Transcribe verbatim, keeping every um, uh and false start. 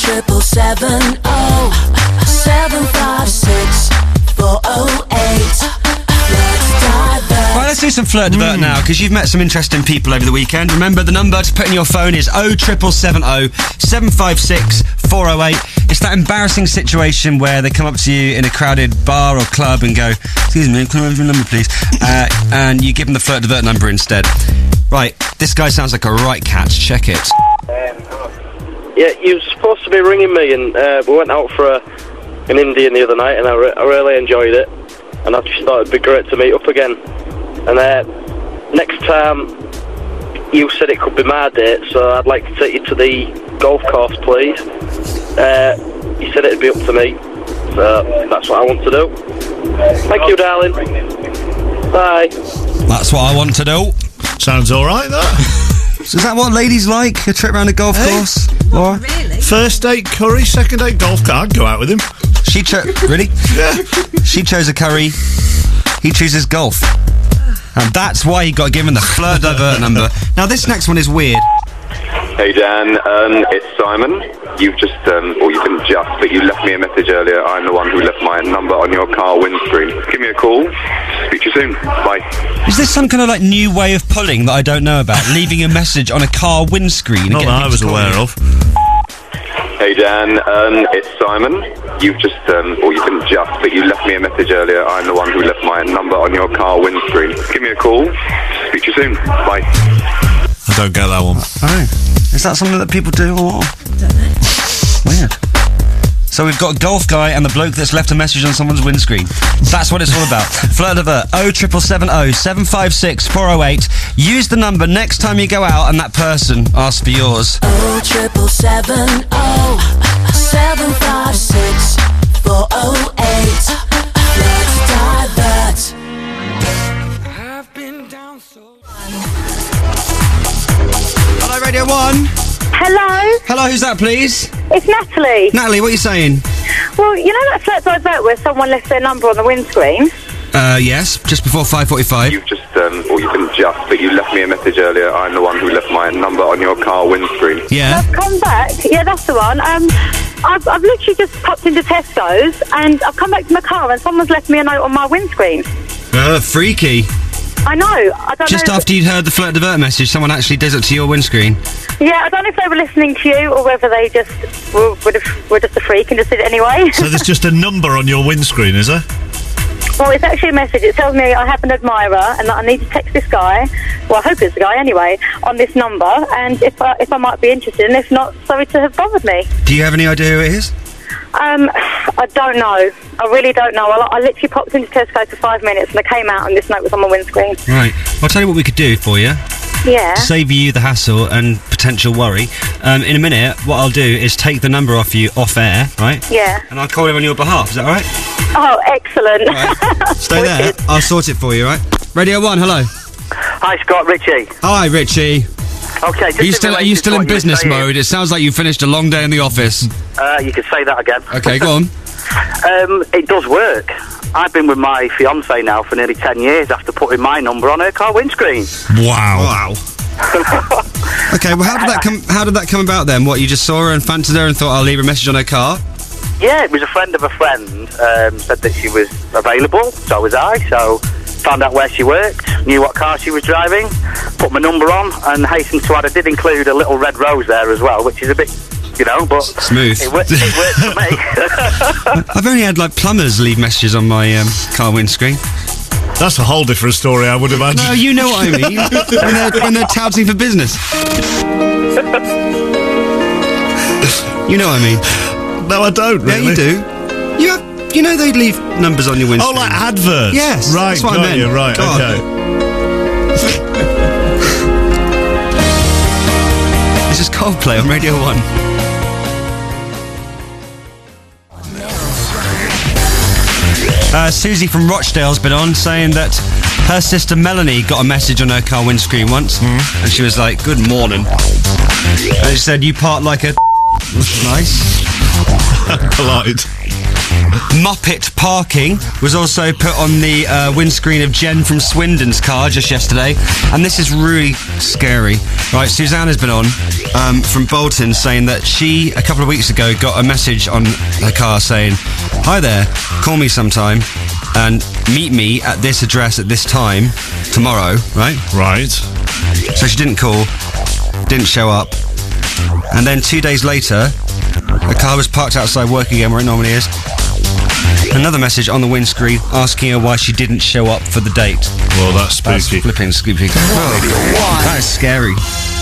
triple seven oh seven five six four oh eight. Right, let's do some Flirt Divert mm. now, because you've met some interesting people over the weekend. Remember, the number to put in your phone is oh triple seven oh seven five six four oh eight. It's that embarrassing situation where they come up to you in a crowded bar or club and go, excuse me, can I have your number, please? Uh, and you give them the Flirt Divert number instead. Right, this guy sounds like a right catch. Check it. Um, yeah, you were supposed to be ringing me, and uh, we went out for a, an Indian the other night, and I, re- I really enjoyed it. And I just thought it'd be great to meet up again. And uh, next time, you said it could be my date, so I'd like to take you to the golf course, please. Uh, you said it'd be up to me, so that's what I want to do. Thank you, darling. Bye. That's what I want to do. Sounds all right, that. So is that what ladies like? A trip around a golf hey? course? Laura? Really? First date curry, second date golf cart. I'd go out with him. She chose... Really? Yeah. She chose a curry. He chooses golf. And that's why he got given the Flirt Divert number. Now, this next one is weird. Hey, Dan. Um, it's Simon. You've just, um, or you didn't just, but you left me a message earlier. I'm the one who left my number on your car windscreen. Give me a call. Speak to you soon. Bye. Is this some kind of, like, new way of pulling that I don't know about? Leaving a message on a car windscreen? Not that I was aware of. Hey, Dan. Um, it's Simon. You've just, um, or you didn't just, but you left me a message earlier. I'm the one who left my number on your car windscreen. Give me a call. Speak to you soon. Bye. I don't get that one. Oh. Is that something that people do, or...? I don't know. Weird. So we've got a golf guy and the bloke that's left a message on someone's windscreen. That's what it's all about. Flirt Divert, oh triple seven oh seven five six four oh eight. Use the number next time you go out and that person asks for yours. oh triple seven oh seven five six four oh eight. Let's divert. I've been down so... Hello, Radio one. Hello? Hello, who's that, please? It's Natalie. Natalie, what are you saying? Well, you know that Flirt Divert where someone left their number on the windscreen? Uh, yes, just before five forty-five. You've just, um, or you didn't just, but you left me a message earlier. I'm the one who left my number on your car windscreen. Yeah. I've come back. Yeah, that's the one. Um, I've, I've literally just popped into Tesco's and I've come back to my car and someone's left me a note on my windscreen. Uh, freaky. I know. I don't Just know after you'd heard the Flirt Divert message, someone actually does it to your windscreen. Yeah, I don't know if they were listening to you or whether they just were, were, were just a freak and just did it anyway. So there's just a number on your windscreen, is there? Well, it's actually a message. It tells me I have an admirer and that I need to text this guy, well, I hope it's the guy anyway, on this number, and if I, if I might be interested, and if not, sorry to have bothered me. Do you have any idea who it is? Um, I don't know. I really don't know. I, I literally popped into Tesco for five minutes and I came out and this note was on my windscreen. Right. I'll tell you what we could do for you. Yeah. To save you the hassle and potential worry. Um, in a minute, what I'll do is take the number off you off air, right? Yeah. And I'll call him on your behalf. Is that all right? Oh, excellent. Right. Stay there. I'll sort it for you, right? Radio one, hello. Hi, Scott, Richie. Hi, Richie. Okay, just are you still, are you still in business mode? It sounds like you finished a long day in the office. Uh, you could say that again. Okay, go on. um, it does work. I've been with my fiancée now for nearly ten years after putting my number on her car windscreen. Wow. Wow. Okay, well, how did that come? How did that come about then? What, you just saw her and fancied her and thought, I'll leave a message on her car? Yeah, it was a friend of a friend. Um, said that she was available, so was I. So found out where she worked, knew what car she was driving, put my number on, and hastened to add, I did include a little red rose there as well, which is a bit, you know, but smooth. It, wor- it worked for me. I've only had like plumbers leave messages on my um, car windscreen. That's a whole different story, I would imagine. No, you know what I mean. when, they're, when they're touting for business. You know what I mean. No, I don't, really. Yeah, you do. You have, you know they leave numbers on your windscreen. Oh, like adverts? Yes. Right, that's what got I meant. you, right, God. okay. This is Coldplay on Radio one. Uh, Susie from Rochdale's been on saying that her sister Melanie got a message on her car windscreen once, mm. and she was like, "Good morning," and she said, "You part like a." Which is nice. Polite. Muppet parking was also put on the uh, windscreen of Jen from Swindon's car just yesterday, and this is really scary. Right, Susanna's been on um, from Bolton saying that she, a couple of weeks ago, got a message on her car saying, "Hi there, call me sometime and meet me at this address at this time tomorrow," right? Right. So she didn't call, didn't show up, and then two days later, her car was parked outside work again where it normally is. Another message on the windscreen asking her why she didn't show up for the date. Well, that's That's spooky. flipping spooky. Oh, that is scary.